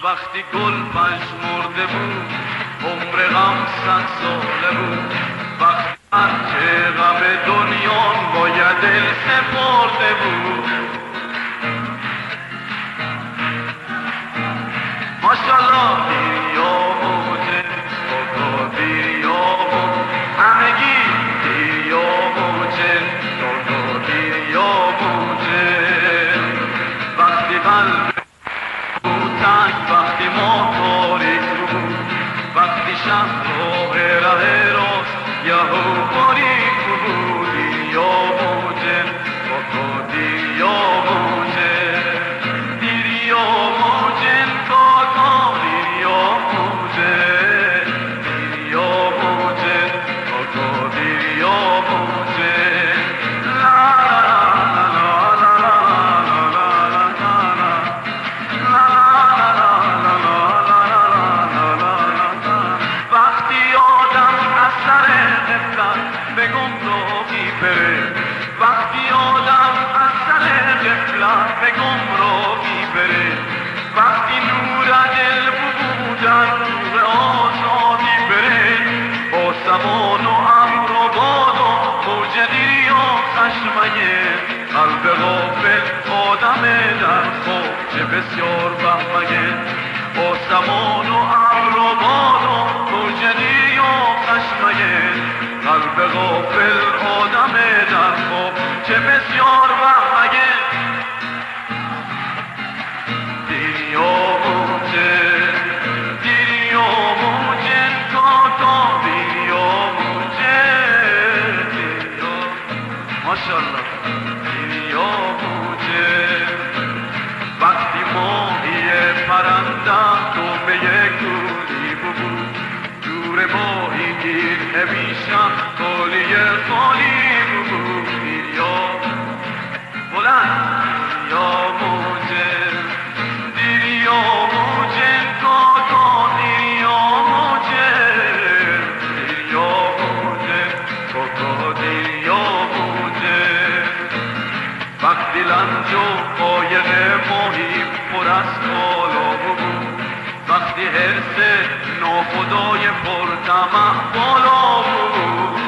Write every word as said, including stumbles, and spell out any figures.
وقتی گل پژمرده بود عمر غم صد ساله بود، وقتی هرچه غم دنیا باید دل سپرده بود. ماشالله دیریا موجه بابا دیریا بود، همگی دیریا موجه بابا دیریا موجه. وقتی قلب بود تنگ، وقتی ما تاریک بود، وقتی شب راه ره راست یهو باریک بود. دیریا موجه بابا دیریا موجه دیریا موجه کاکا دیریا موجه دیریا موجه کاکا دیریا موجه. لا لا لا لا لا وقتی آدم از سر غفلت به گمراهی بره، وقتی آدم از سر غفلت به گمراهی بره، وقتی نور دل بودن نور آزادی بره، با سمان و امر و باد و موج دیریا خشمگه، قلب غافل آدم در خواب چه بسیار بهمگه. با سمان و امر و باد و موج دیریا خشمگه، قلب غافل آدم در خواب چه بسیار بهمگه. دیریا موجه دیریا موجه کاکا دیریا موجه دیریا ماشالله دیریا موجه. وقتی ماهی پرنده تو به یک گولی بود، دور ماهی گیر همیشه خالی خالی بود. دیریا بلند دیریا موجه دیریا موجه کاکا دیریا موجه دیریا موجه کاکا دیریا موجه. وقتی لنج و قایق ماهی پر از بالا بود، وقتی حرص ناخدای پرطمع بالا بود،